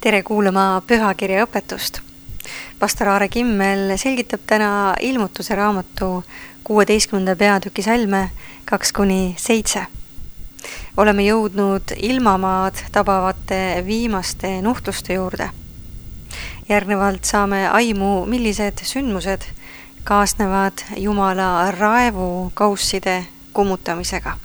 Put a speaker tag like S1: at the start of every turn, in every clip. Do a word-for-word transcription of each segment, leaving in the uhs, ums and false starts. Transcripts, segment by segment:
S1: Tere kuulama pühakirja õpetust. Pastor Aare Kimmel selgitab täna ilmutuse raamatu kuueteistkümnenda peatüki salme kaks kuni seitse. Oleme jõudnud ilmamaad tabavate viimaste nuhtluste juurde. Järgnevalt saame aimu, millised sündmused kaasnevad Jumala raevukausside kummutamisega.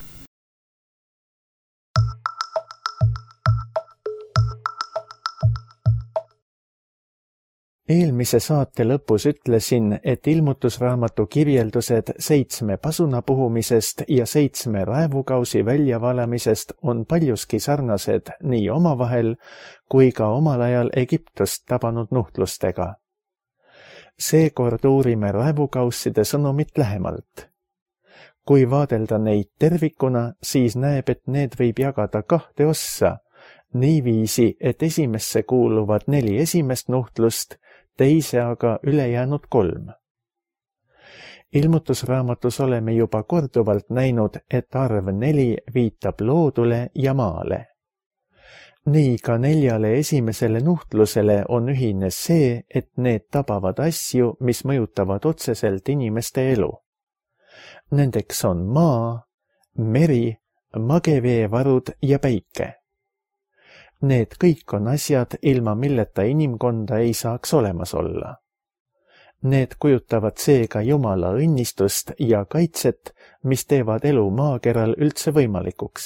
S2: Eelmise saate lõpus ütlesin, et ilmutusraamatu kirjeldused seitsme pasuna puhumisest ja seitsme raevukausi väljavalamisest on paljuski sarnased nii omavahel kui ka omal ajal Egiptust tabanud nuhtlustega. Seekord uurime raevukausside sõnumit lähemalt. Kui vaadelda neid tervikuna, siis näeb, et need võib jagada kahte ossa, niiviisi, et esimesse kuuluvad neli esimest nuhtlust, teise aga ülejäänud kolm. Ilmutusraamatus oleme juba korduvalt näinud, et arv neli viitab loodule ja maale. Nii ka neljale esimesele nuhtlusele on ühine see, et need tabavad asju, mis mõjutavad otseselt inimeste elu. Nendeks on maa, meri, mageveevarud ja päike. Need kõik on asjad, ilma milleta inimkonda ei saaks olemas olla. Need kujutavad seega Jumala õnnistust ja kaitset, mis teevad elu maakeral üldse võimalikuks.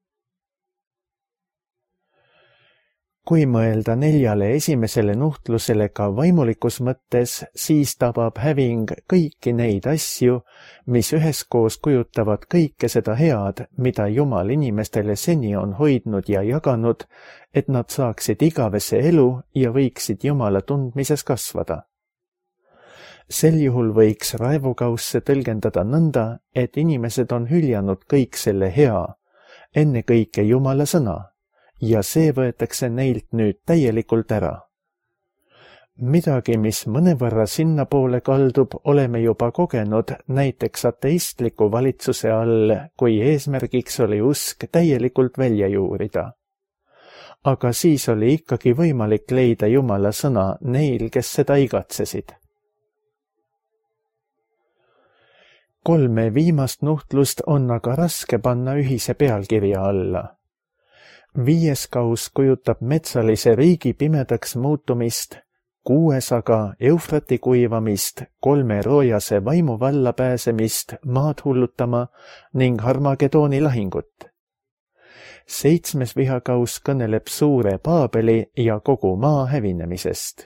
S2: Kui mõelda neljale esimesele nuhtlusele ka vaimulikus mõttes, siis tabab häving kõiki neid asju, mis üheskoos kujutavad kõike seda head, mida Jumal inimestele seni on hoidnud ja jaganud, et nad saaksid igavese elu ja võiksid Jumala tundmises kasvada. Sel juhul võiks raevukausse tõlgendada nõnda, et inimesed on hüljanud kõik selle hea, ennekõike Jumala sõna, ja see võetakse neilt nüüd täielikult ära. Midagi, mis mõnevõrra sinnapoole kaldub, oleme juba kogenud näiteks ateistliku valitsuse all, kui eesmärgiks oli usk täielikult välja juurida. Aga siis oli ikkagi võimalik leida Jumala sõna neil, kes seda igatsesid. Kolme viimast nuhtlust on aga raske panna ühise pealkirja alla. Viies kaus kujutab metsalise riigi pimedaks muutumist, kuues aga Eufrati kuivamist, kolme roojase vaimu valla pääsemist maad hullutama ning Harmagedooni lahingut. Seitsmes vihakaus kõneleb suure Paabeli ja kogu maa hävinemisest.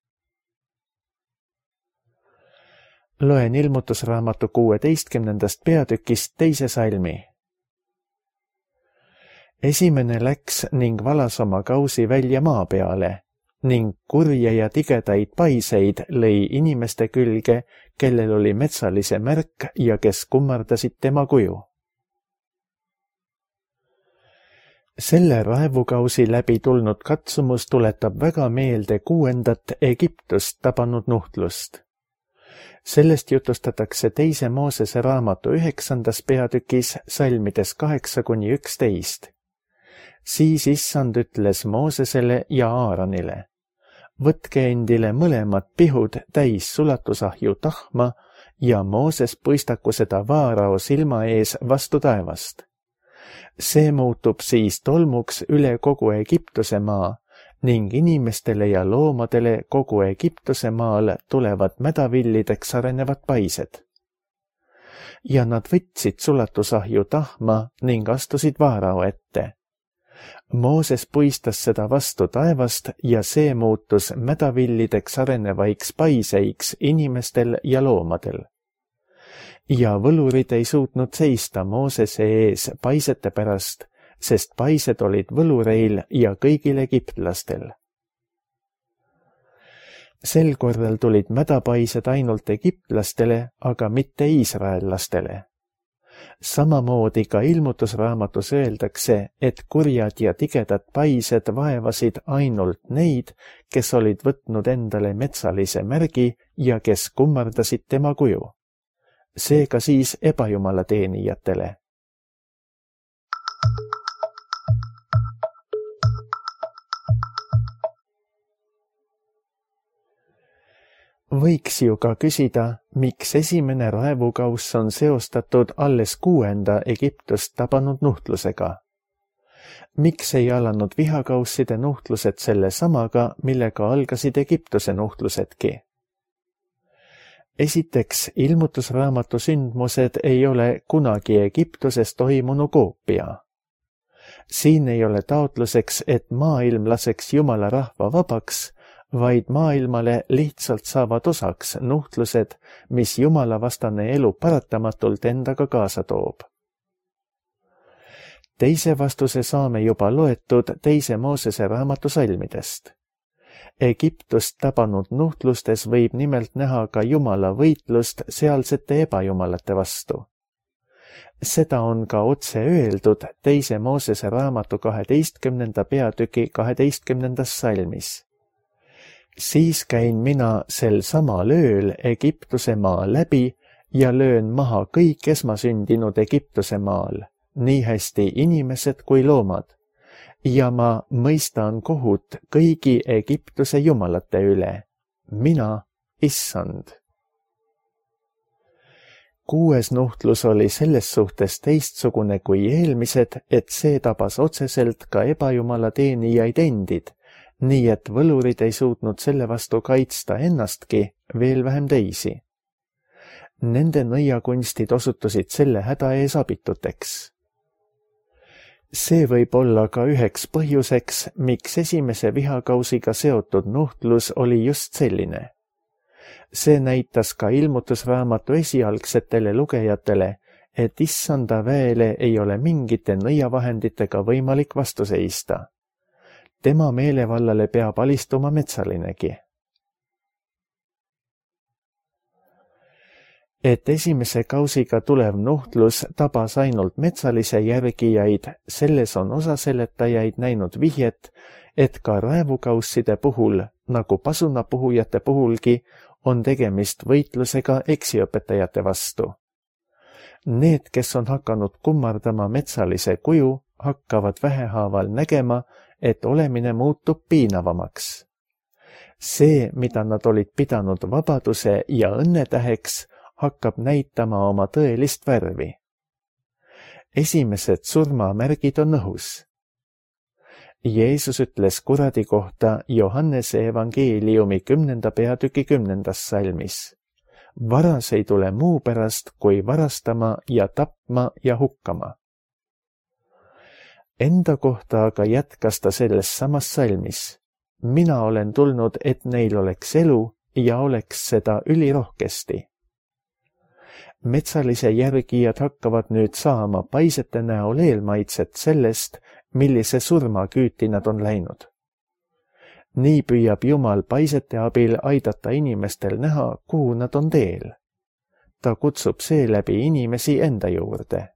S2: Loen ilmutusraamatu kuueteistkümnendast peatükist teise salmi. Esimene läks ning valas oma kausi välja maa peale ning kurje ja tigedaid paiseid lõi inimeste külge, kellel oli metsalise märk ja kes kummardasid tema kuju. Selle raevukausi läbi tulnud katsumus tuletab väga meelde kuuendat Egiptust tabanud nuhtlust. Sellest jutustatakse teise Moosese raamatu üheksandas peatükis salmides kaheksa kuni üksteist. Siis issand ütles Moosesele ja Aaronile, võtke endile mõlemad pihud täis sulatusahju tahma ja Mooses puistaku seda Vaarao silma ees vastu taevast. See muutub siis tolmuks üle kogu Egiptuse maa ning inimestele ja loomadele kogu Egiptuse maal tulevad mädavillideks arenevad paised. Ja nad võtsid sulatusahju tahma ning astusid Vaarao ette. Mooses puistas seda vastu taevast ja see muutus mädavillideks arenevaiks paiseiks inimestel ja loomadel. Ja võlurid ei suutnud seista Moosese ees paisete pärast, sest paised olid võlureil ja kõigil egiptlastel. Sel korral tulid mädapaised ainult egiptlastele, aga mitte iisraellastele. Samamoodi ka ilmutusraamatus öeldakse, et kurjad ja tigedad paised vaevasid ainult neid, kes olid võtnud endale metsalise märgi ja kes kummardasid tema kuju. Seega siis ebajumala teenijatele. Võiks ju ka küsida, miks esimene raevukauss on seostatud alles kuuenda Egiptust tabanud nuhtlusega. Miks ei alanud vihakausside nuhtlused selle samaga, millega algasid Egiptuse nuhtlusedki? Esiteks, ilmutusraamatu sündmused ei ole kunagi Egiptuses toimunu koopia. Siin ei ole taotluseks, et maailm laseks Jumala rahva vabaks, vaid maailmale lihtsalt saavad osaks nuhtlused, mis Jumala vastane elu paratamatult endaga kaasa toob. Teise vastuse saame juba loetud teise Moosese raamatu salmidest. Egiptust tabanud nuhtlustes võib nimelt näha ka Jumala võitlust sealsete ebajumalate vastu. Seda on ka otse öeldud teise Moosese raamatu kaheteistkümnenda peatüki kaheteistkümnendas salmis. Siis käin mina sel samal ööl Egiptuse maa läbi ja löön maha kõik esmasündinud Egiptuse maal, nii hästi inimesed kui loomad, ja ma mõistan kohut kõigi Egiptuse jumalate üle, mina, issand. Kuues nuhtlus oli selles suhtes teistsugune kui eelmised, et see tabas otseselt ka ebajumala teenijaid endid, nii et võlurid ei suutnud selle vastu kaitsta ennastki, veel vähem teisi. Nende nõiakunstid osutusid selle häda ees abituteks. See võib olla ka üheks põhjuseks, miks esimese vihakausiga seotud nuhtlus oli just selline. See näitas ka ilmutusraamatu esialgsetele lugejatele, et issanda väele ei ole mingite nõiavahenditega võimalik vastu seista. Tema meelevallale peab alistuma metsalinegi. Et esimese kausiga tulev nuhtlus tabas ainult metsalise järgijaid, selles on osa seletajaid näinud vihjet, et ka raevukausside puhul, nagu pasunapuhujate puhulgi, on tegemist võitlusega eksiõpetajate vastu. Need, kes on hakanud kummardama metsalise kuju, hakkavad vähehaaval nägema, et olemine muutub piinavamaks. See, mida nad olid pidanud vabaduse ja õnnetäheks, hakkab näitama oma tõelist värvi. Esimesed surmamärgid on õhus. Jeesus ütles kuradi kohta Johannese evangeeliumi kümnenda peatüki kümnendas salmis. Varas ei tule muu pärast, kui varastama ja tapma ja hukkama. Enda kohta aga jätkas ta selles samas salmis. Mina olen tulnud, et neil oleks elu ja oleks seda ülirohkesti. Metsalise järgijad hakkavad nüüd saama paisete näol eelmaitset sellest, millise surmaküüti nad on läinud. Nii püüab Jumal paisete abil aidata inimestel näha, kuhu nad on teel. Ta kutsub seeläbi inimesi enda juurde.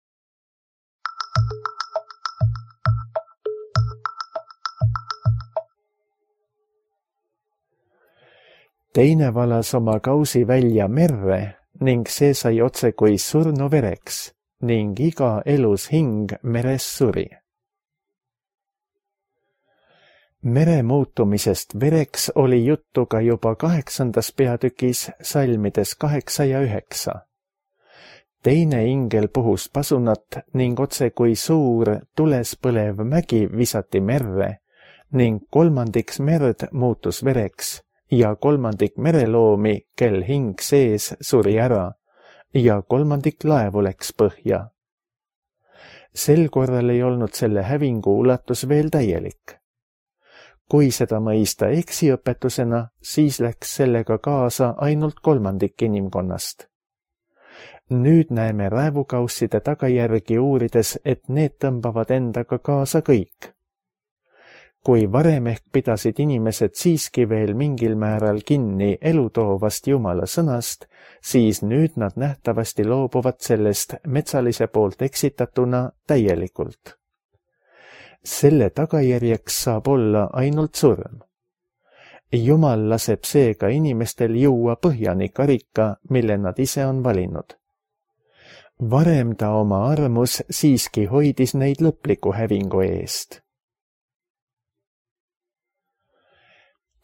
S2: Teine valas oma kausi välja merre ning see sai otse kui surnu vereks ning iga elus hing meres suri. Mere muutumisest vereks oli juttu ka juba kaheksandas peatükis salmides kaheksa ja üheksa. Teine ingel puhus pasunat ning otse kui suur tules põlev mägi visati merre ning kolmandiks merd muutus vereks ja kolmandik mereloomi, kel hing sees, suri ära ja kolmandik laevu läks põhja. Sel korral ei olnud selle hävingu ulatus veel täielik. Kui seda mõista eksiõpetusena, siis läks sellega kaasa ainult kolmandik inimkonnast. Nüüd näeme raevukausside tagajärgi uurides, et need tõmbavad endaga kaasa kõik. Kui varem ehk pidasid inimesed siiski veel mingil määral kinni elutoovast Jumala sõnast, siis nüüd nad nähtavasti loobuvad sellest metsalise poolt eksitatuna täielikult. Selle tagajärjeks saab olla ainult surm. Jumal laseb seega inimestel juua põhjani karika, mille nad ise on valinud. Varem ta oma armus siiski hoidis neid lõpliku hävingu eest.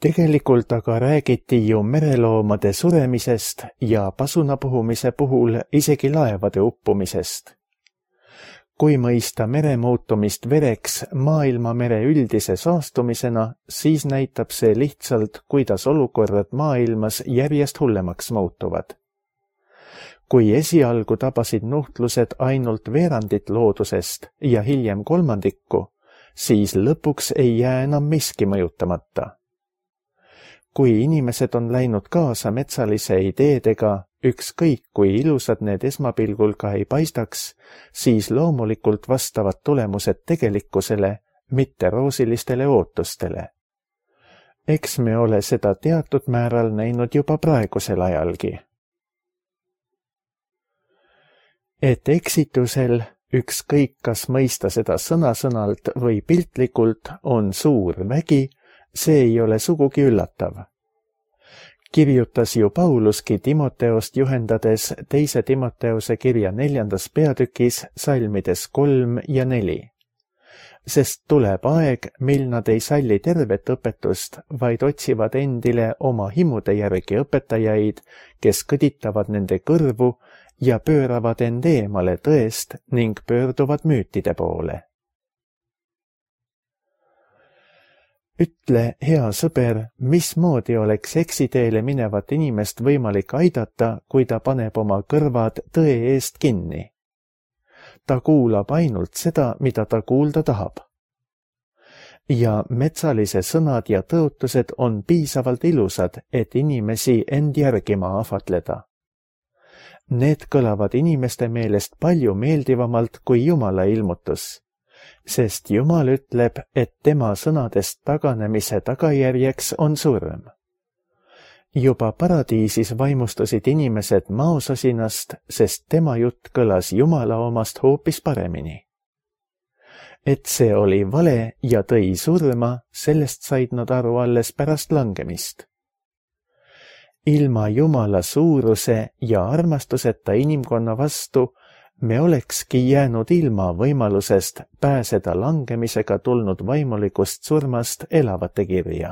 S2: Tegelikult aga räägiti ju mereloomade suremisest ja pasunapuhumise puhul isegi laevade uppumisest. Kui mõista mere muutumist vereks maailmamere üldise saastumisena, siis näitab see lihtsalt, kuidas olukorrad maailmas järjest hullemaks muutuvad. Kui esialgu tabasid nuhtlused ainult veerandit loodusest ja hiljem kolmandikku, siis lõpuks ei jää enam miski mõjutamata. Kui inimesed on läinud kaasa metsalise ideedega, ükskõik kui ilusad need esmapilgul ka ei paistaks, siis loomulikult vastavad tulemused tegelikkusele, mitte roosilistele ootustele. Eks me ole seda teatud määral näinud juba praegusel ajalgi. Et eksitusel, ükskõik kas mõista seda sõna-sõnalt või piltlikult, on suur vägi, see ei ole sugugi üllatav. Kirjutas ju Pauluski Timoteost juhendades teise Timoteose kirja neljandas peatükis salmides kolm ja neli. Sest tuleb aeg, mil nad ei salli tervet õpetust, vaid otsivad endile oma himude järgi õpetajaid, kes kõditavad nende kõrvu ja pööravad end eemale tõest ning pöörduvad müütide poole. Ütle, hea sõber, mismoodi oleks eksiteele minevat inimest võimalik aidata, kui ta paneb oma kõrvad tõe eest kinni? Ta kuulab ainult seda, mida ta kuulda tahab. Ja metsalise sõnad ja tõotused on piisavalt ilusad, et inimesi end järgima ahvatleda. Need kõlavad inimeste meelest palju meeldivamalt kui Jumala ilmutus. Sest Jumal ütleb, et tema sõnadest taganemise tagajärjeks on surm. Juba paradiisis vaimustusid inimesed maosasinast, sest tema jutt kõlas Jumala omast hoopis paremini. Et see oli vale ja tõi surma, sellest said nad aru alles pärast langemist. Ilma Jumala suuruse ja armastuseta inimkonna vastu me olekski jäänud ilma võimalusest pääseda langemisega tulnud vaimulikust surmast elavate kirja.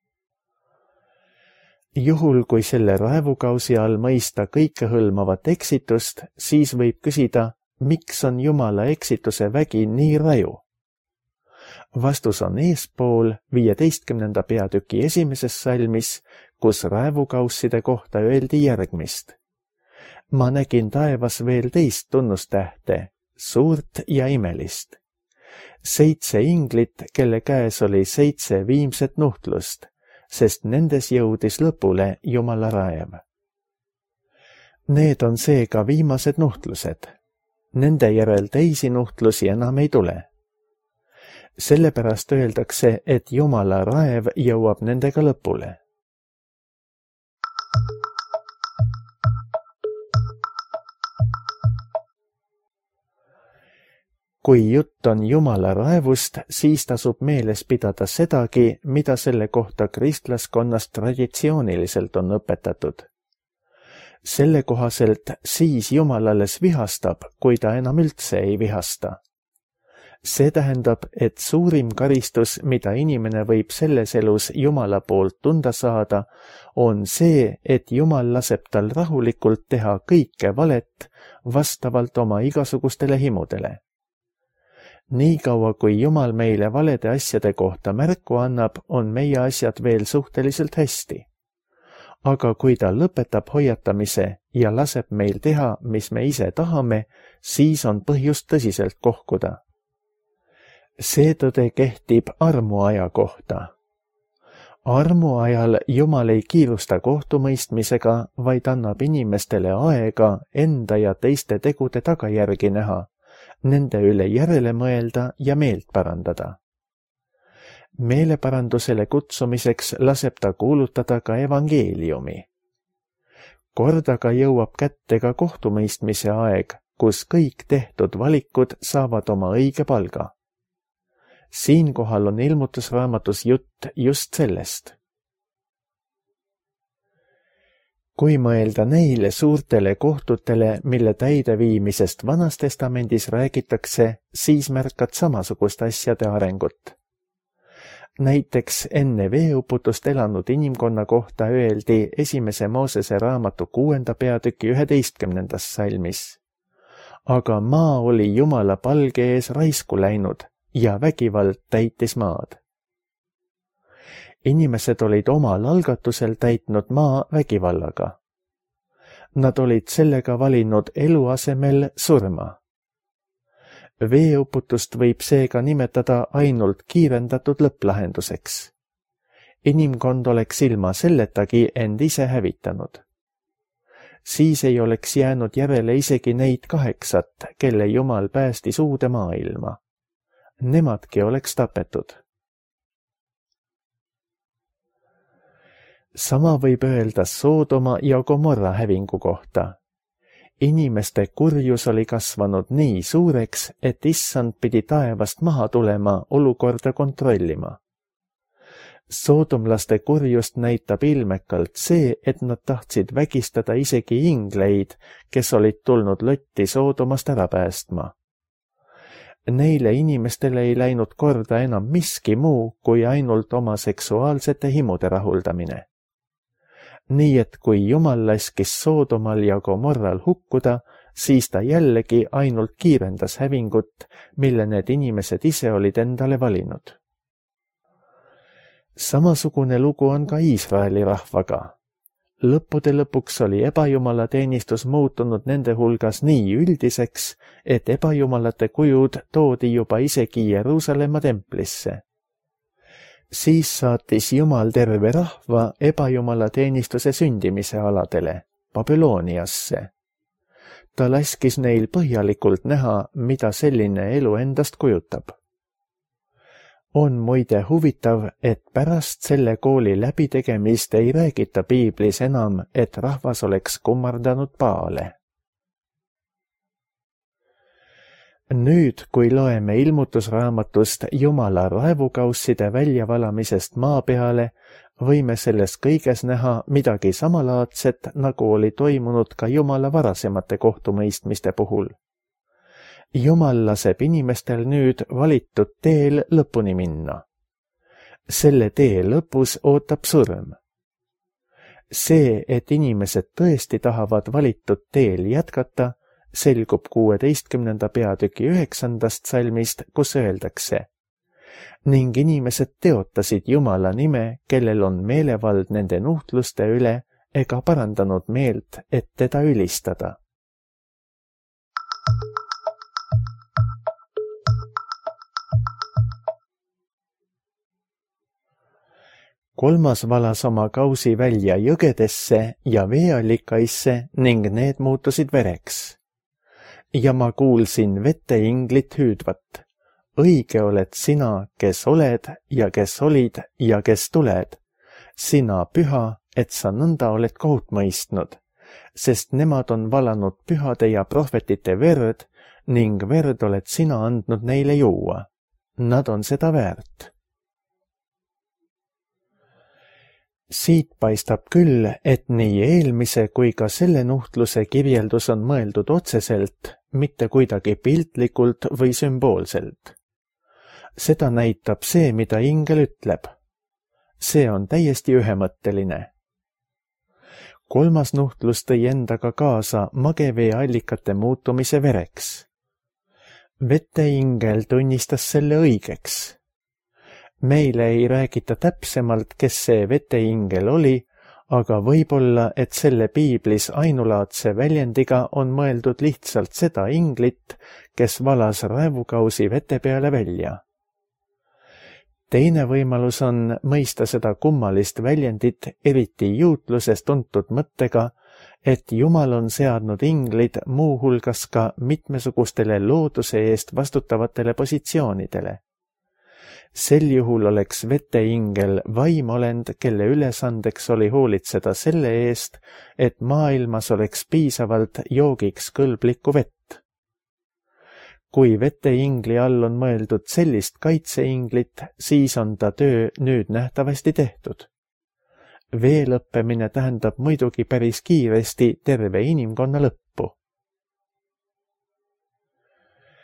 S2: Juhul, kui selle raevukausi all mõista kõikehõlmavat eksitust, siis võib küsida, miks on Jumala eksituse vägi nii raju? Vastus on eespool viieteistkümnenda peatüki esimeses salmis, kus raevukausside kohta öeldi järgmist. Ma nägin taevas veel teist tunnustähte, suurt ja imelist. Seitse inglit, kelle käes oli seitse viimset nuhtlust, sest nendes jõudis lõpule Jumala raev. Need on seega viimased nuhtlused. Nende järel teisi nuhtlusi enam ei tule. Sellepärast öeldakse, et Jumala raev jõuab nendega lõpule. Kui jutt on Jumala raevust, siis tasub meeles pidada sedagi, mida selle kohta kristlaskonnas traditsiooniliselt on õpetatud. Selle kohaselt siis Jumal alles vihastab, kui ta enam üldse ei vihasta. See tähendab, et suurim karistus, mida inimene võib selles elus Jumala poolt tunda saada, on see, et Jumal laseb tal rahulikult teha kõike valet vastavalt oma igasugustele himudele. Niikaua, kui Jumal meile valede asjade kohta märku annab, on meie asjad veel suhteliselt hästi. Aga kui ta lõpetab hoiatamise ja laseb meil teha, mis me ise tahame, siis on põhjust tõsiselt kohkuda. See tõde kehtib armuaja kohta. Armuajal Jumal ei kiirusta kohtumõistmisega, vaid annab inimestele aega enda ja teiste tegude tagajärgi näha, nende üle järele mõelda ja meelt parandada. Meeleparandusele kutsumiseks laseb ta kuulutada ka evangeeliumi. Kordaga jõuab kätte ka kohtumõistmise aeg, kus kõik tehtud valikud saavad oma õige palga. Siinkohal on ilmutusraamatus jutt just sellest. Kui mõelda neile suurtele kohtutele, mille täideviimisest Vanas Testamendis räägitakse, siis märkad samasugust asjade arengut. Näiteks enne veeuputust elanud inimkonna kohta öeldi esimese Moosese raamatu kuuenda peatüki üheteistkümnendas salmis. Aga maa oli Jumala palge ees raisku läinud ja vägivald täitis maad. Inimesed olid omal algatusel täitnud maa vägivallaga. Nad olid sellega valinud elu asemel surma. Veeuputust võib seega nimetada ainult kiirendatud lõpplahenduseks. Inimkond oleks ilma selletagi end ise hävitanud. Siis ei oleks jäänud järele isegi neid kaheksat, kelle Jumal päästis uude maailma. Nemadki oleks tapetud. Sama võib öelda Soodoma ja Gomorra hävingu kohta. Inimeste kurjus oli kasvanud nii suureks, et issand pidi taevast maha tulema olukorda kontrollima. Soodomlaste kurjust näitab ilmekalt see, et nad tahtsid vägistada isegi ingleid, kes olid tulnud Lotti Soodomast ära päästma. Neile inimestele ei läinud korda enam miski muu kui ainult oma seksuaalsete himude rahuldamine. Nii et kui Jumal laskis Soodomal ja Gomorral hukkuda, siis ta jällegi ainult kiirendas hävingut, mille need inimesed ise olid endale valinud. Samasugune lugu on ka Iisraeli rahvaga. Lõppude lõpuks oli ebajumala teenistus muutunud nende hulgas nii üldiseks, et ebajumalate kujud toodi juba isegi Jeruusalemma templisse. Siis saatis Jumal terve rahva ebajumala teenistuse sündimise aladele, Babyloniasse. Ta laskis neil põhjalikult näha, mida selline elu endast kujutab. On muide huvitav, et pärast selle kooli läbitegemist ei räägita piiblis enam, et rahvas oleks kummardanud Baale. Nüüd, kui loeme ilmutusraamatust Jumala raevukausside väljavalamisest maa peale, võime selles kõiges näha midagi samalaadset, nagu oli toimunud ka Jumala varasemate kohtumõistmiste puhul. Jumal laseb inimestel nüüd valitud teel lõpuni minna. Selle tee lõpus ootab surm. See, et inimesed tõesti tahavad valitud teel jätkata, selgub kuueteistkümnenda peatüki üheksandast salmist, kus öeldakse: ning inimesed teotasid Jumala nime, kellel on meelevald nende nuhtluste üle, ega parandanud meelt, et teda ülistada. Kolmas valas oma kausi välja jõgedesse ja veeallikaisse ning need muutusid vereks. Ja ma kuulsin veteinglit hüüdvat: õige oled sina, kes oled ja kes olid ja kes tuled, sina püha, et sa nõnda oled kohut mõistnud, sest nemad on valanud pühade ja prohvetite verd ning verd oled sina andnud neile juua. Nad on seda väärt. Siit paistab küll, et nii eelmise kui ka selle nuhtluse kirjeldus on mõeldud otseselt, mitte kuidagi piltlikult või sümboolselt. Seda näitab see, mida ingel ütleb. See on täiesti ühemõtteline. Kolmas nuhtlus tõi endaga kaasa mageveeallikate muutumise vereks. Veteingel tunnistas selle õigeks. Meile ei räägita täpsemalt, kes see veteingel oli, aga võib-olla, et selle piiblis ainulaadse väljendiga on mõeldud lihtsalt seda inglit, kes valas raevukausi vete peale välja. Teine võimalus on mõista seda kummalist väljendit eriti juutluses tuntud mõttega, et Jumal on seadnud inglid muuhulgas ka mitmesugustele looduse eest vastutavatele positsioonidele. Sel juhul oleks veteingel vaimolend, kelle ülesandeks oli hoolitseda selle eest, et maailmas oleks piisavalt joogiks kõlblikku vett. Kui veteingli all on mõeldud sellist kaitseinglit, siis on ta töö nüüd nähtavasti tehtud. Vee lõppemine tähendab muidugi päris kiiresti terve inimkonna lõppu.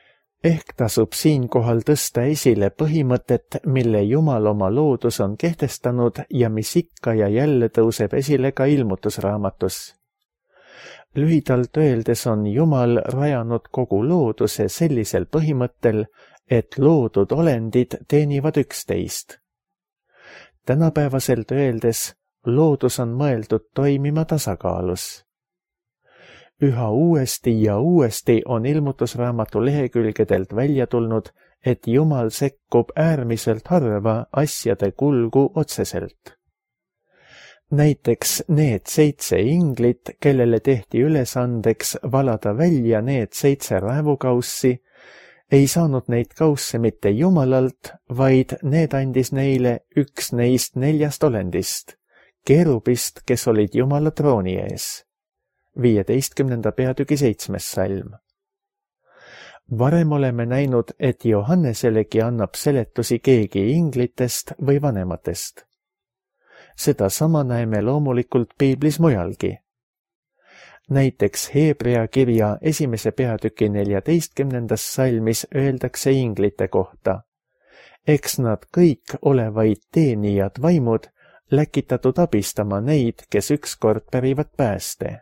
S2: Ehk tasub siinkohal tõsta esile põhimõtet, mille Jumal oma loodus on kehtestanud ja mis ikka ja jälle tõuseb esile ka ilmutusraamatus. Lühidalt öeldes on Jumal rajanud kogu looduse sellisel põhimõttel, et loodud olendid teenivad üksteist. Tänapäevaselt öeldes loodus on mõeldud toimima tasakaalus. Üha uuesti ja uuesti on ilmutusraamatu lehekülgedelt välja tulnud, et Jumal sekkub äärmiselt harva asjade kulgu otseselt. Näiteks need seitse inglit, kellele tehti ülesandeks valada välja need seitse raevukaussi, ei saanud neid kausse mitte Jumalalt, vaid need andis neile üks neist neljast olendist, keerubist, kes olid Jumala trooni ees. viieteistkümnenda peatüki seitsmes salm. Varem oleme näinud, et Johanneselegi annab seletusi keegi inglitest või vanematest. Seda sama näeme loomulikult piiblis mujalgi. Näiteks Heebrea kirja esimese peatüki neljateistkümnendas salmis öeldakse inglite kohta. Eks nad kõik ole vaid teenijad vaimud, läkitatud abistama neid, kes ükskord pärivad pääste.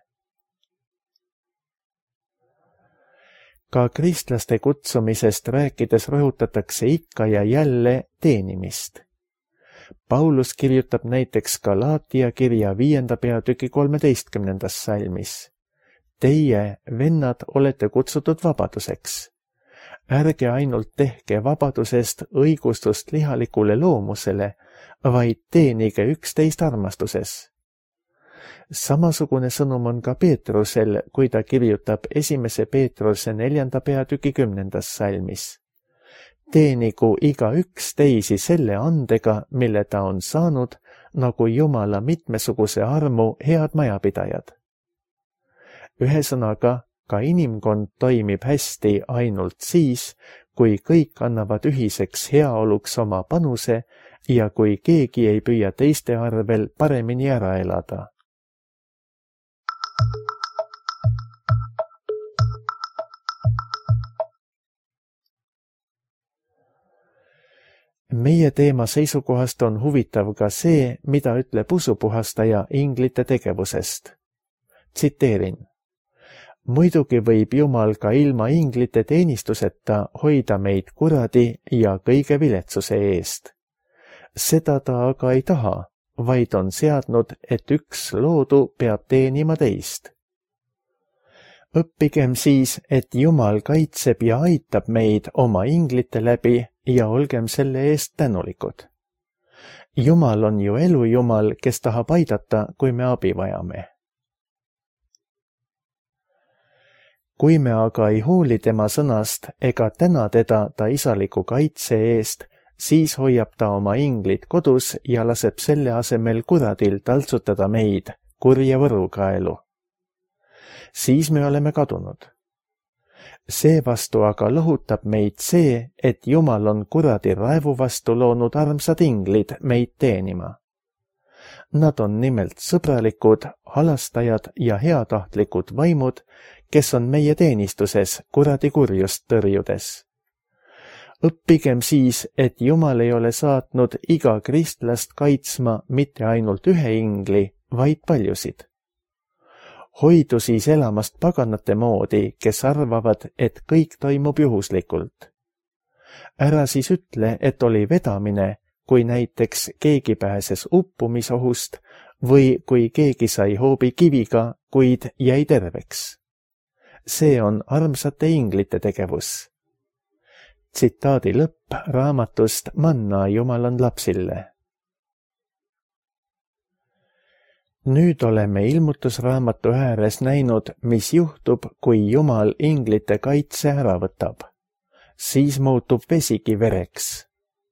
S2: Ka kristlaste kutsumisest rääkides rõhutatakse ikka ja jälle teenimist. Paulus kirjutab näiteks Galaatia kirja viienda peatüki kolmeteistkümnendas salmis. Teie, vennad, olete kutsutud vabaduseks. Ärge ainult tehke vabadusest õigustust lihalikule loomusele, vaid teenige üksteist armastuses. Samasugune sõnum on ka Peetrusel, kui ta kirjutab esimese Peetruse neljanda peatüki kümnendas salmis. Teenigu igaüks teisi selle andega, mille ta on saanud, nagu Jumala mitmesuguse armu head majapidajad. Ühesõnaga, ka inimkond toimib hästi ainult siis, kui kõik annavad ühiseks heaoluks oma panuse ja kui keegi ei püüa teiste arvel paremini ära elada. Meie teema seisukohast on huvitav ka see, mida ütleb usupuhastaja inglite tegevusest. Tsiteerin. Muidugi võib Jumal ka ilma inglite teenistuseta hoida meid kuradi ja kõige viletsuse eest. Seda ta aga ei taha, vaid on seadnud, et üks loodu peab teenima teist. Õppigem siis, et Jumal kaitseb ja aitab meid oma inglite läbi ja olgem selle eest tänulikud. Jumal on ju elujumal, kes tahab aidata, kui me abi vajame. Kui me aga ei hooli tema sõnast ega täna teda ta isaliku kaitse eest, siis hoiab ta oma inglid kodus ja laseb selle asemel kuradil taltsutada meid, kurja võrukaelu. Siis me oleme kadunud. Seevastu aga lohutab meid see, et Jumal on kuradi raevu vastu loonud armsad inglid meid teenima. Nad on nimelt sõbralikud, halastajad ja heatahtlikud vaimud, kes on meie teenistuses kuradi kurjust tõrjudes. Õppigem siis, et Jumal ei ole saatnud iga kristlast kaitsma mitte ainult ühe ingli, vaid paljusid. Hoidu siis elamast paganate moodi, kes arvavad, et kõik toimub juhuslikult. Ära siis ütle, et oli vedamine, kui näiteks keegi pääses uppumisohust või kui keegi sai hoobi kiviga, kuid jäi terveks. See on armsate inglite tegevus. Tsitaadi lõpp raamatust Manna Jumal on lapsille. Nüüd oleme ilmutusraamatu ääres näinud, mis juhtub, kui Jumal inglite kaitse ära võtab. Siis muutub vesigi vereks.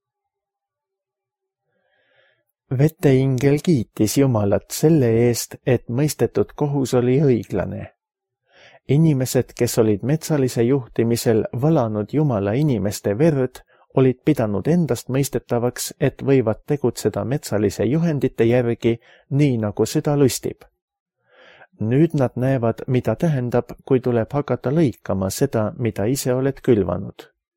S2: Veteingel kiitis Jumalat selle eest, et mõistetud kohus oli õiglane. Inimesed, kes olid metsalise juhtimisel valanud Jumala inimeste verd, olid pidanud endast mõistetavaks, et võivad tegutseda metsalise juhendite järgi, nii nagu süda lustib. Nüüd nad näevad, mida tähendab, kui tuleb hakata lõikama seda, mida ise oled külvanud.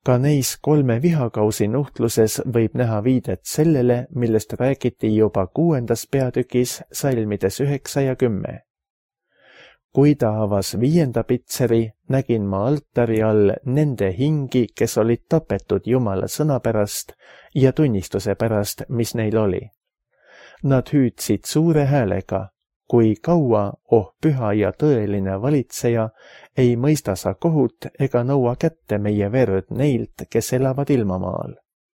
S2: Ka neis kolme vihakausi nuhtluses võib näha viidet sellele, millest räägiti juba kuuendas peatükis salmides üheksa ja kümme. Kui ta avas viienda pitseri, nägin ma altari all nende hingi, kes olid tapetud Jumala sõna pärast ja tunnistuse pärast, mis neil oli. Nad hüüdsid suure häälega, kui kaua, oh püha ja tõeline valitseja, ei mõista sa kohut ega nõua kätte meie verd neilt, kes elavad ilmamaal.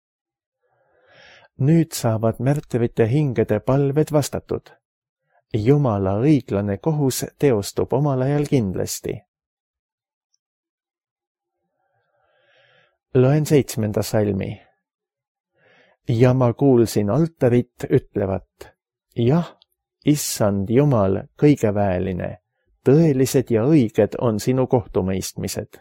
S2: Nüüd saavad märtrite hingede palved vastatud. Jumala õiglane kohus teostub omal ajal kindlasti. Loen seitsmenda salmi. Ja ma kuulsin altarit ütlevat, jah, Issand Jumal kõigeväeline, tõelised ja õiged on sinu kohtumõistmised.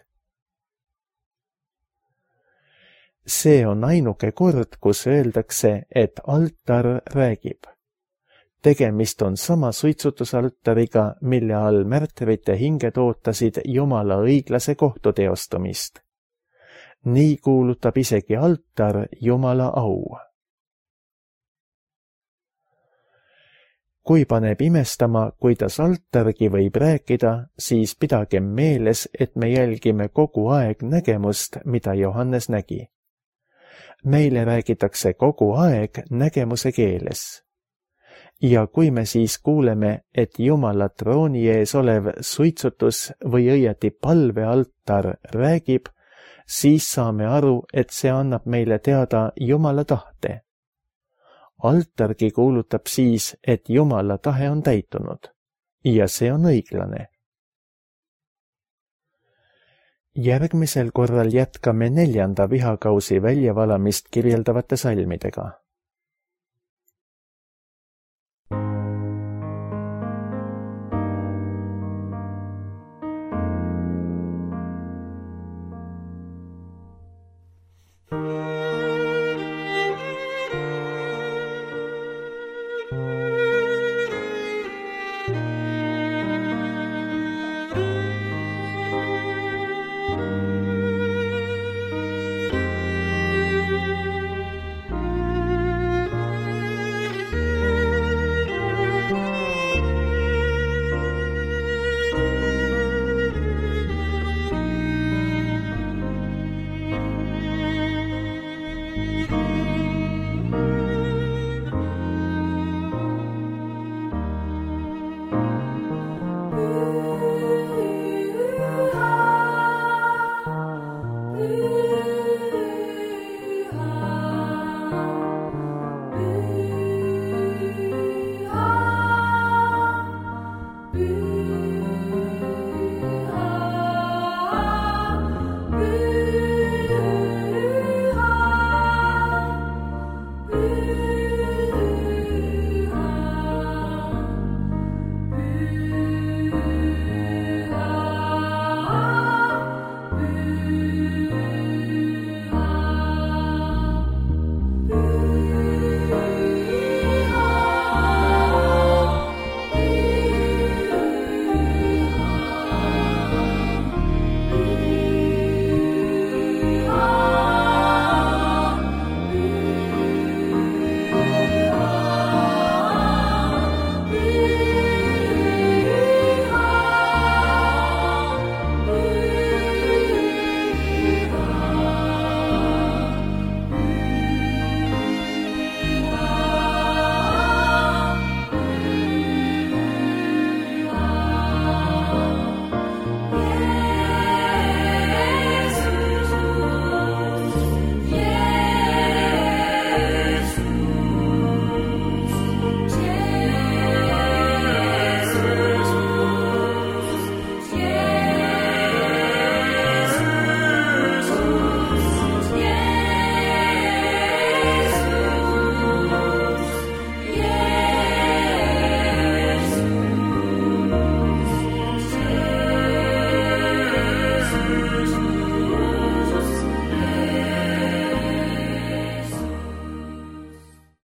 S2: See on ainuke kord, kus öeldakse, et altar räägib. Tegemist on sama suitsutusaltariga, mille all märtrite hinged ootasid Jumala õiglase kohtu teostamist. Nii kuulutab isegi altar Jumala au. Kui paneb imestama, kuidas altargi võib rääkida, siis pidagem meeles, et me jälgime kogu aeg nägemust, mida Johannes nägi. Meile räägitakse kogu aeg nägemuse keeles. Ja kui me siis kuuleme, et Jumala trooni ees olev suitsutus või õieti palvealtar räägib, siis saame aru, et see annab meile teada Jumala tahte. Altargi kuulutab siis, et Jumala tahe on täitunud ja see on õiglane. Järgmisel korral jätkame neljanda vihakausi väljavalamist kirjeldavate salmidega.